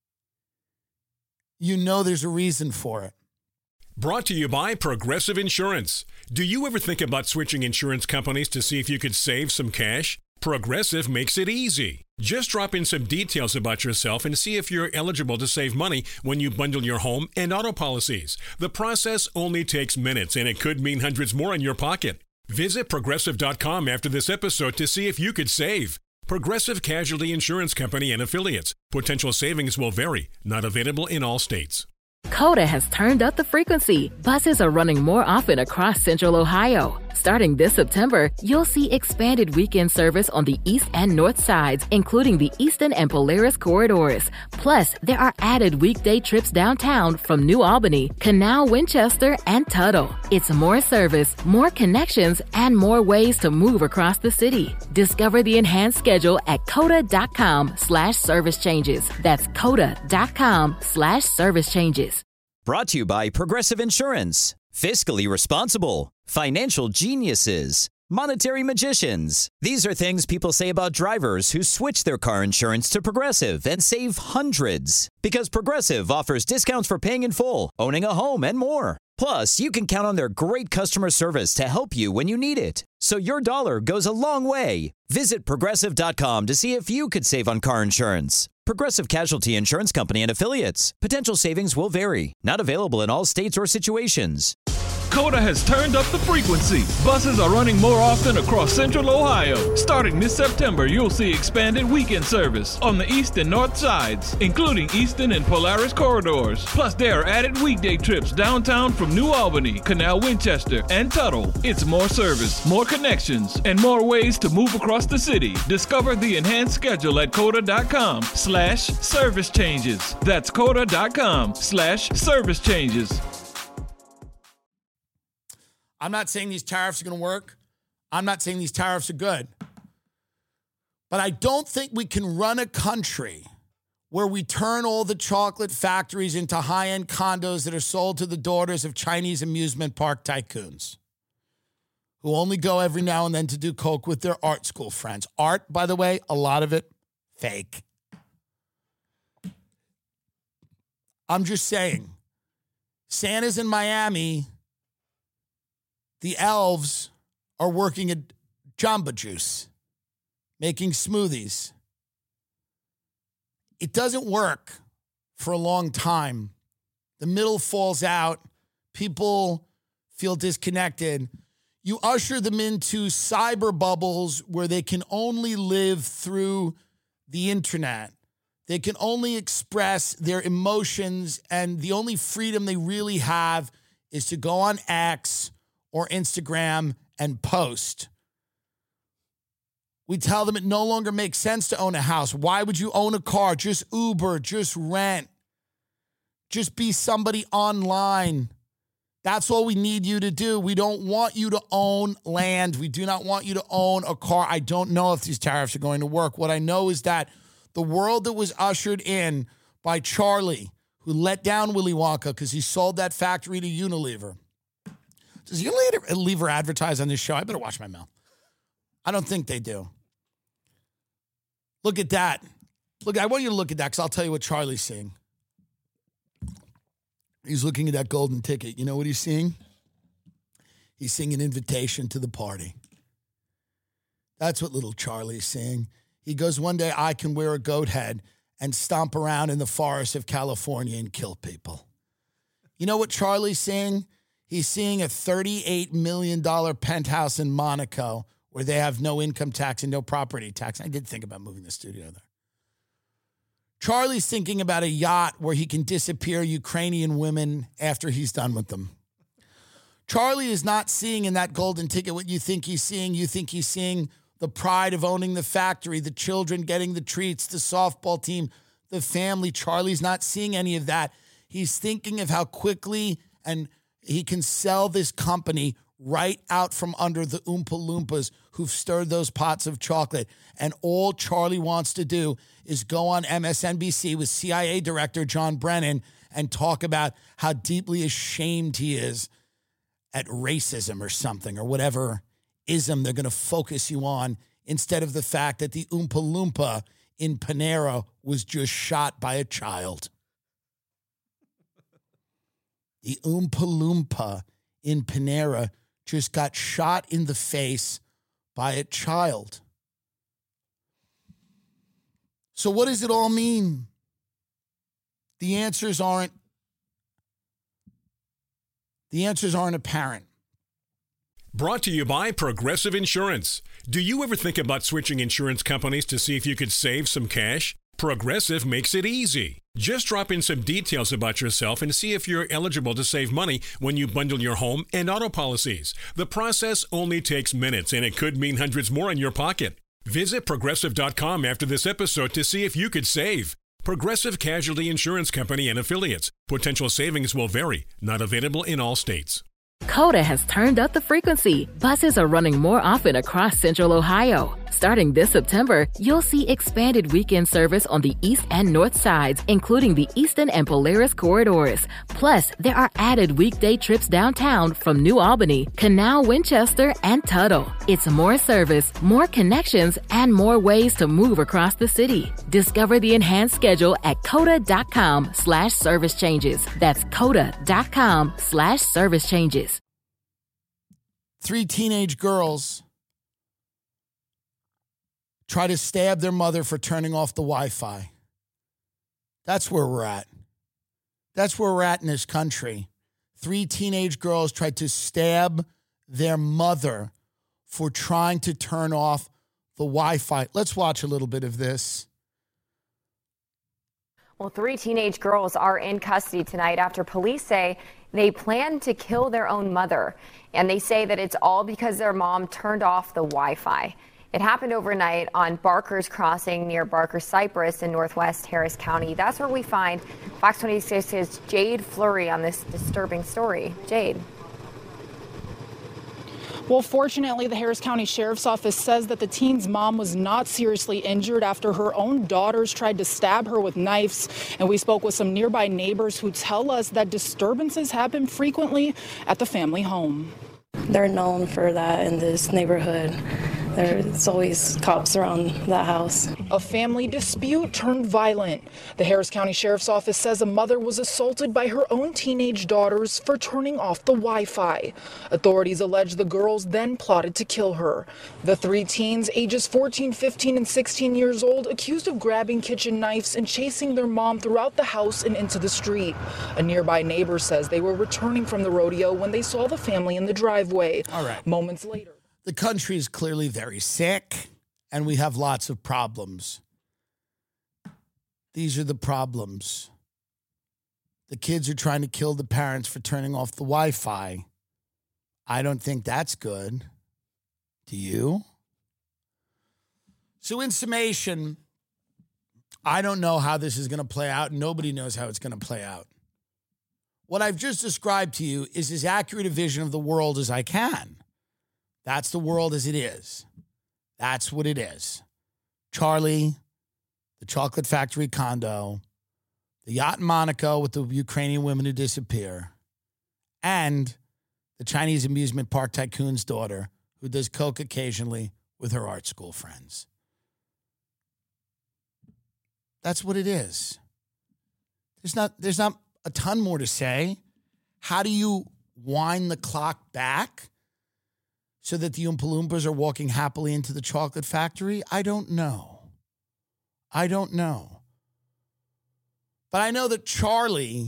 you know there's a reason for it. Brought to you by Progressive Insurance. Do you ever think about switching insurance companies to see if you could save some cash? Progressive makes it easy. Just drop in some details about yourself and see if you're eligible to save money when you bundle your home and auto policies. The process only takes minutes, and it could mean hundreds more in your pocket. Visit Progressive.com after this episode to see if you could save. Progressive Casualty Insurance Company and Affiliates. Potential savings will vary. Not available in all states. Coda has turned up the frequency. Buses are running more often across Central Ohio. Starting this September, you'll see expanded weekend service on the east and north sides, including the Eastern and Polaris corridors. Plus, there are added weekday trips downtown from New Albany, Canal, Winchester, and Tuttle. It's more service, more connections, and more ways to move across the city. Discover the enhanced schedule at coda.com/service changes. That's coda.com/service changes. Brought to you by Progressive Insurance. Fiscally responsible, financial geniuses, monetary magicians. These are things people say about drivers who switch their car insurance to Progressive and save hundreds. Because Progressive offers discounts for paying in full, owning a home, and more. Plus, you can count on their great customer service to help you when you need it. So your dollar goes a long way. Visit Progressive.com to see if you could save on car insurance. Progressive Casualty Insurance Company and Affiliates. Potential savings will vary. Not available in all states or situations. Coda has turned up the frequency. Buses are running more often across Central Ohio. Starting this September, you'll see expanded weekend service on the east and north sides, including Eastern and Polaris corridors. Plus, there are added weekday trips downtown from New Albany, Canal, Winchester, and Tuttle. It's more service, more connections, and more ways to move across the city. Discover the enhanced schedule at coda.com/service changes. That's coda.com/service changes. I'm not saying these tariffs are going to work. I'm not saying these tariffs are good. But I don't think we can run a country where we turn all the chocolate factories into high-end condos that are sold to the daughters of Chinese amusement park tycoons who only go every now and then to do coke with their art school friends. Art, by the way, a lot of it, fake. I'm just saying, Santa's in Miami, the elves are working at Jamba Juice, making smoothies. It doesn't work for a long time. The middle falls out. People feel disconnected. You usher them into cyber bubbles where they can only live through the internet. They can only express their emotions, and the only freedom they really have is to go on X or Instagram and post. We tell them it no longer makes sense to own a house. Why would you own a car? Just Uber, just rent. Just be somebody online. That's all we need you to do. We don't want you to own land. We do not want you to own a car. I don't know if these tariffs are going to work. What I know is that the world that was ushered in by Charlie, who let down Willy Wonka because he sold that factory to Unilever. Does Unilever advertise on this show? I better watch my mouth. I don't think they do. Look at that. Look, I want you to look at that because I'll tell you what Charlie's seeing. He's looking at that golden ticket. You know what he's seeing? He's seeing an invitation to the party. That's what little Charlie's seeing. He goes, one day I can wear a goat head and stomp around in the forests of California and kill people. You know what Charlie's seeing? He's seeing a $38 million penthouse in Monaco where they have no income tax and no property tax. I did think about moving the studio there. Charlie's thinking about a yacht where he can disappear Ukrainian women after he's done with them. Charlie is not seeing in that golden ticket what you think he's seeing. You think he's seeing the pride of owning the factory, the children getting the treats, the softball team, the family. Charlie's not seeing any of that. He's thinking of how quickly and he can sell this company right out from under the Oompa Loompas who've stirred those pots of chocolate. And all Charlie wants to do is go on MSNBC with CIA Director John Brennan and talk about how deeply ashamed he is at racism or something or whatever ism they're going to focus you on instead of the fact that the Oompa Loompa in Panera was just shot by a child. The Oompa Loompa in Panera just got shot in the face by a child. So what does it all mean? The answers aren't apparent. Brought to you by Progressive Insurance. Do you ever think about switching insurance companies to see if you could save some cash? Progressive makes it easy. Just drop in some details about yourself and see if you're eligible to save money when you bundle your home and auto policies. The process only takes minutes, and it could mean hundreds more in your pocket. Visit Progressive.com after this episode to see if you could save. Progressive Casualty Insurance Company and Affiliates. Potential savings will vary. Not available in all states. Coda has turned up the frequency. Buses are running more often across Central Ohio. Starting this September, you'll see expanded weekend service on the east and north sides, including the Eastern and Polaris corridors. Plus, there are added weekday trips downtown from New Albany, Canal, Winchester, and Tuttle. It's more service, more connections, and more ways to move across the city. Discover the enhanced schedule at coda.com/service changes. That's coda.com/service changes. 3 teenage girls try to stab their mother for turning off the Wi-Fi. That's where we're at. That's where we're at in this country. 3 teenage girls tried to stab their mother for trying to turn off the Wi-Fi. Let's watch a little bit of this. Well, 3 teenage girls are in custody tonight after police say they plan to kill their own mother. And they say that it's all because their mom turned off the Wi-Fi. It happened overnight on Barker's Crossing near Barker Cypress in northwest Harris County. That's where we find Fox 26's Jade Fleury on this disturbing story. Jade. Well, fortunately, the Harris County Sheriff's Office says that the teen's mom was not seriously injured after her own daughters tried to stab her with knives. And we spoke with some nearby neighbors who tell us that disturbances happen frequently at the family home. They're known for that in this neighborhood. There's always cops around that house. A family dispute turned violent. The Harris County Sheriff's Office says a mother was assaulted by her own teenage daughters for turning off the Wi-Fi. Authorities allege the girls then plotted to kill her. The three teens, ages 14, 15, and 16 years old, accused of grabbing kitchen knives and chasing their mom throughout the house and into the street. A nearby neighbor says they were returning from the rodeo when they saw the family in the driveway. All right. Moments later. The country is clearly very sick, and we have lots of problems. These are the problems. The kids are trying to kill the parents for turning off the Wi-Fi. I don't think that's good. Do you? So in summation, I don't know how this is going to play out. Nobody knows how it's going to play out. What I've just described to you is as accurate a vision of the world as I can. That's the world as it is. That's what it is. Charlie, the chocolate factory condo, the yacht in Monaco with the Ukrainian women who disappear, and the Chinese amusement park tycoon's daughter who does coke occasionally with her art school friends. That's what it is. There's not a ton more to say. How do you wind the clock back so that the Oompa Loompas are walking happily into the chocolate factory? I don't know. But I know that Charlie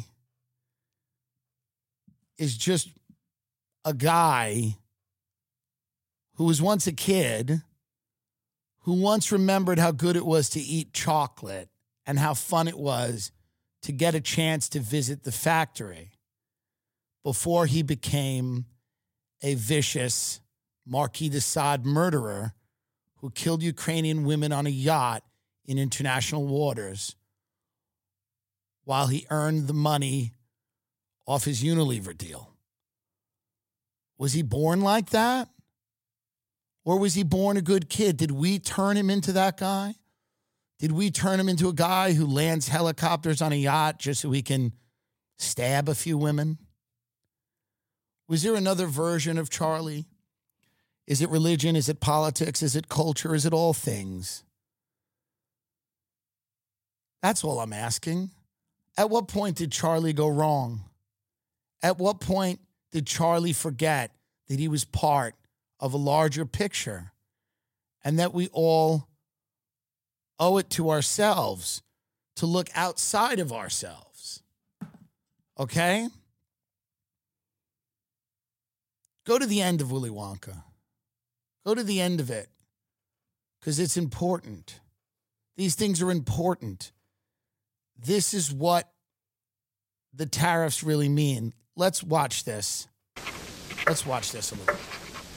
is just a guy who was once a kid, who once remembered how good it was to eat chocolate and how fun it was to get a chance to visit the factory before he became a vicious Marquis de Sade murderer who killed Ukrainian women on a yacht in international waters while he earned the money off his Unilever deal. Was he born like that? Or was he born a good kid? Did we turn him into that guy? Did we turn him into a guy who lands helicopters on a yacht just so he can stab a few women? Was there another version of Charlie? Is it religion? Is it politics? Is it culture? Is it all things? That's all I'm asking. At what point did Charlie go wrong? At what point did Charlie forget that he was part of a larger picture and that we all owe it to ourselves to look outside of ourselves? Okay? Go to the end of Willy Wonka. Go to the end of it, because it's important. These things are important. This is what the tariffs really mean. Let's watch this. Let's watch this a little.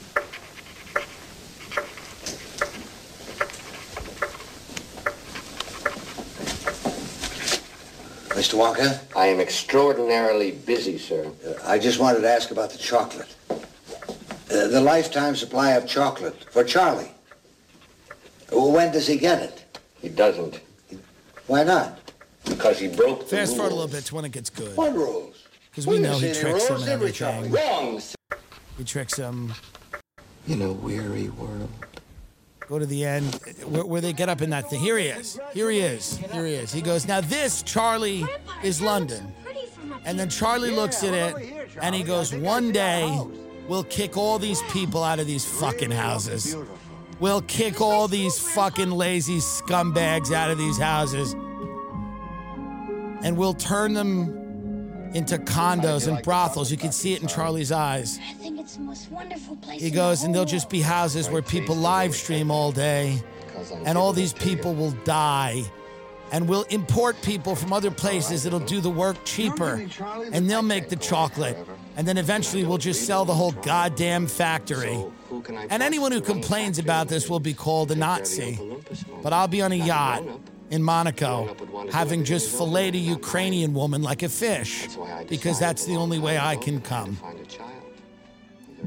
Mr. Wonka? I am extraordinarily busy, sir. I just wanted to ask about the chocolate. The lifetime supply of chocolate for Charlie. When does he get it? He doesn't. Why not? Because he broke the Fast rules. forward a little bit to when it gets good. What rules? Because we know he see tricks the them rules and every everything. Wrong. He tricks them. In a weary world. Go to the end where they get up in that thing. Here he is. Here he is. Here he is. He goes, now this, Charlie, is London. And then Charlie looks at it and he goes, one day we'll kick all these people out of these fucking houses. We'll kick all these fucking lazy scumbags out of these houses. And we'll turn them into condos and brothels. You can see it in Charlie's eyes. I think it's the most wonderful place. He goes, and they'll just be houses where people live stream all day. And all these people will die. And we'll import people from other places that'll do the work cheaper. And they'll make the chocolate. And then eventually we'll just sell the whole goddamn factory. And anyone who complains about this will be called a Nazi. But I'll be on a yacht in Monaco having just filleted a Ukrainian woman like a fish. Because that's the only way I can come.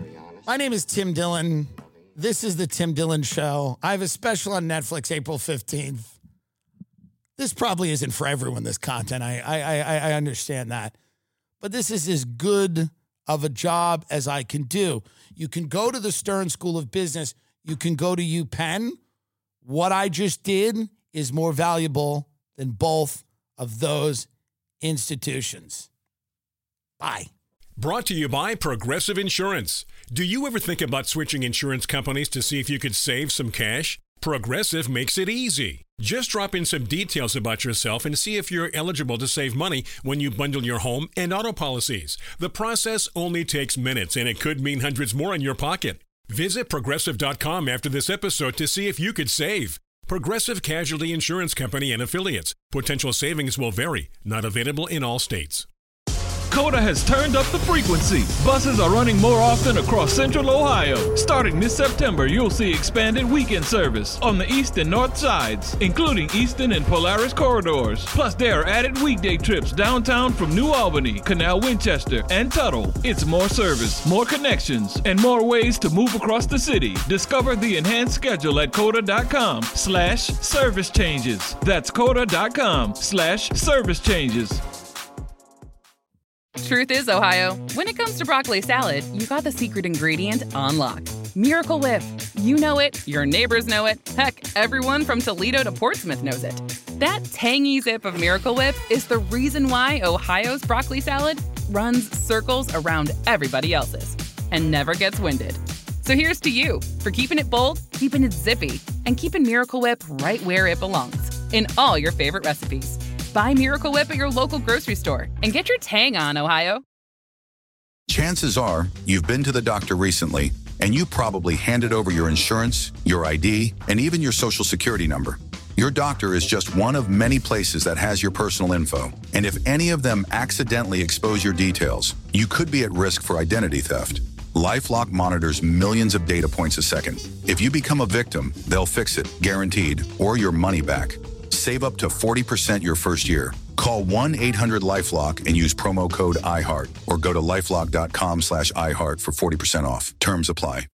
My name is Tim Dillon. This is the Tim Dillon Show. I have a special on Netflix April 15th. This probably isn't for everyone, this content. I understand that. But this is as good of a job as I can do. You can go to the Stern School of Business. You can go to UPenn. What I just did is more valuable than both of those institutions. Bye. Brought to you by Progressive Insurance. Do you ever think about switching insurance companies to see if you could save some cash? Progressive makes it easy. Just drop in some details about yourself and see if you're eligible to save money when you bundle your home and auto policies. The process only takes minutes, and it could mean hundreds more in your pocket. Visit Progressive.com after this episode to see if you could save. Progressive Casualty Insurance Company and Affiliates. Potential savings will vary. Not available in all states. Coda has turned up the frequency. Buses are running more often across Central Ohio. Starting this September, you'll see expanded weekend service on the east and north sides, including Eastern and Polaris corridors. Plus, there are added weekday trips downtown from New Albany, Canal Winchester, and Tuttle. It's more service, more connections, and more ways to move across the city. Discover the enhanced schedule at Coda.com/service changes. That's Coda.com/service changes. Truth is, Ohio, when it comes to broccoli salad, you got the secret ingredient on lock. Miracle Whip. You know it, your neighbors know it, heck, everyone from Toledo to Portsmouth knows it. That tangy zip of Miracle Whip is the reason why Ohio's broccoli salad runs circles around everybody else's and never gets winded. So here's to you for keeping it bold, keeping it zippy, and keeping Miracle Whip right where it belongs, in all your favorite recipes. Buy Miracle Whip at your local grocery store and get your tang on, Ohio. Chances are you've been to the doctor recently, and you probably handed over your insurance, your ID, and even your social security number. Your doctor is just one of many places that has your personal info. And if any of them accidentally expose your details, you could be at risk for identity theft. LifeLock monitors millions of data points a second. If you become a victim, they'll fix it, guaranteed, or your money back. Save up to 40% your first year. Call 1-800-LifeLock and use promo code IHEART or go to LifeLock.com/iHeart for 40% off. Terms apply.